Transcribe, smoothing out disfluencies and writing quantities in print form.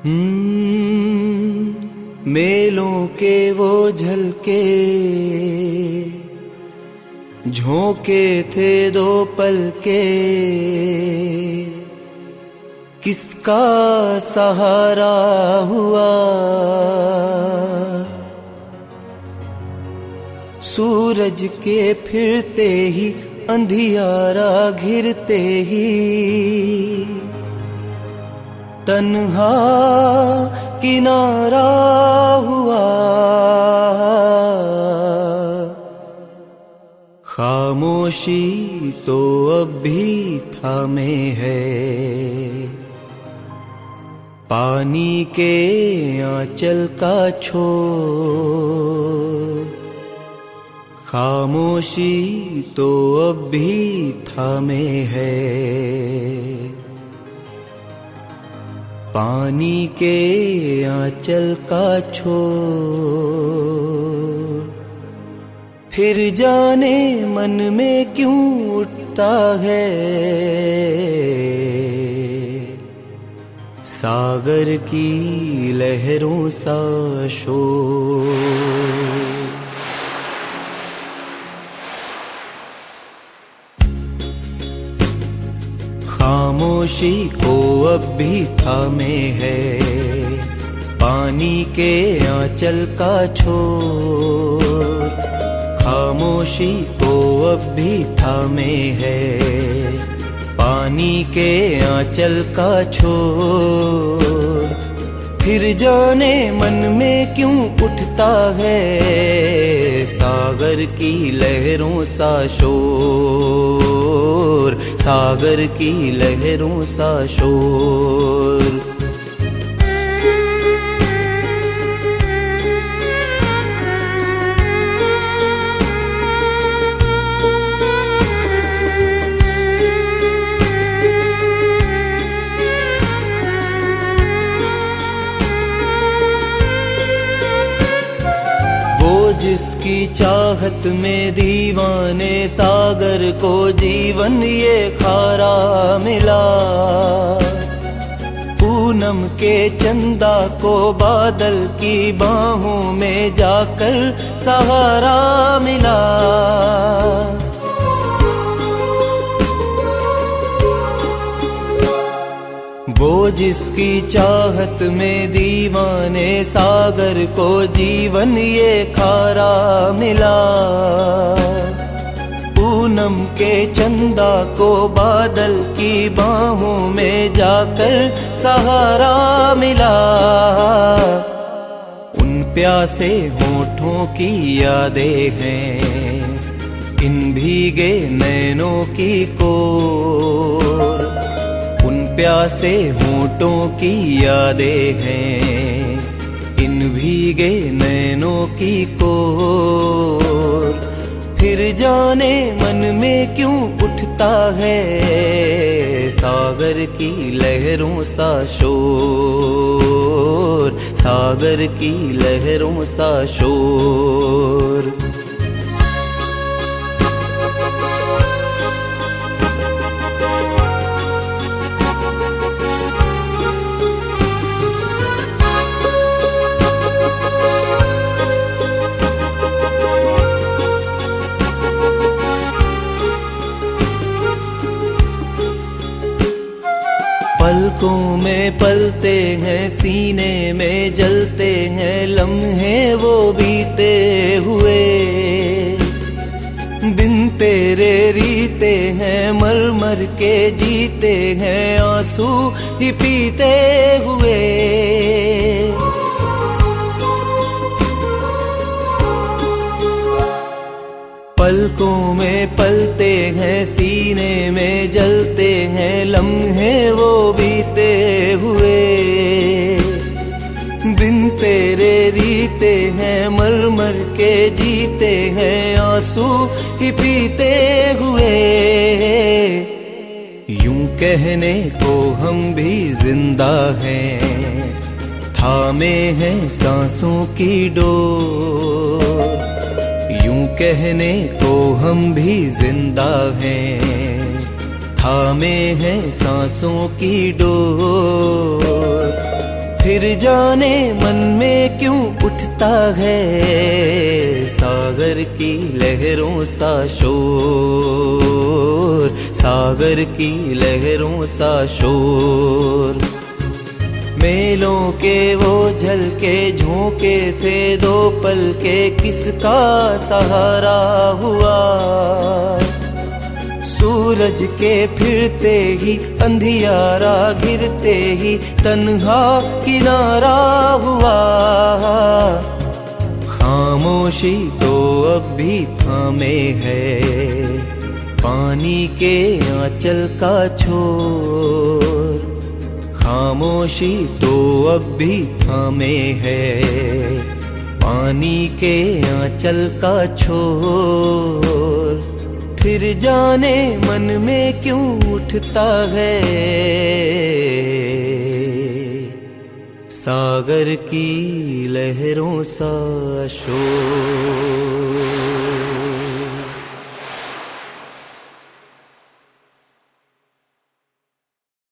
मेलों के वो झलके झोंके थे दो पल के, किसका सहारा हुआ। सूरज के फिरते ही अंधियारा घिरते ही तन्हा किनारा हुआ। खामोशी तो अब भी थामे है, पानी के आंचल का छोर। खामोशी तो अब भी थामे है, पानी के आंचल का छोर। फिर जाने मन में क्यों उठता है सागर की लहरों सा शोर। खामोशी को अब भी थामे है, पानी के आंचल का छोर। खामोशी को अब भी थामे है, पानी के आंचल का छोर। फिर जाने मन में क्यों उठता है सागर की लहरों सा शोर। सागर की लहरों सा शोर। जिसकी चाहत में दीवाने सागर को जीवन ये खारा मिला। पूनम के चंदा को बादल की बाहों में जाकर सहारा मिला। वो जिसकी चाहत में दीवाने सागर को जीवन ये खारा मिला। पूनम के चंदा को बादल की बाहों में जाकर सहारा मिला। उन प्यासे होठों की यादें हैं, इन भीगे नैनों की कोर। प्यासे होठों की यादें हैं, इन भीगे नैनों की कोर। फिर जाने मन में क्यों उठता है सागर की लहरों सा शोर। सागर की लहरों सा शोर। पलकों में पलते हैं, सीने में जलते हैं लम्हे वो बीते हुए। बिन तेरे रीते हैं, मर मर के जीते हैं आंसू ही पीते हुए। पलकों में पलते हैं, सीने में जलते हैं लम्हे वो बीते हुए। बिन तेरे रीते हैं, मर मर के जीते हैं आंसू ही पीते हुए। यूं कहने को हम भी जिंदा हैं, थामे हैं सांसों की डोर। यूं कहने को हम भी जिंदा हैं, थामे हैं सांसों की डोर। फिर जाने मन में क्यों उठता है सागर की लहरों सा शोर, सागर की लहरों सा शोर। मेलों के वो झलके झोंके थे दो पल के, किसका सहारा हुआ। सूरज के फिरते ही अंधियारा गिरते ही तन्हा किनारा हुआ। खामोशी तो अब भी थामे है पानी के आंचल का छोर। खामोशी तो अब भी थामे है पानी के आंचल का छोर। फिर जाने मन में क्यों उठता है सागर की लहरों सा शोर।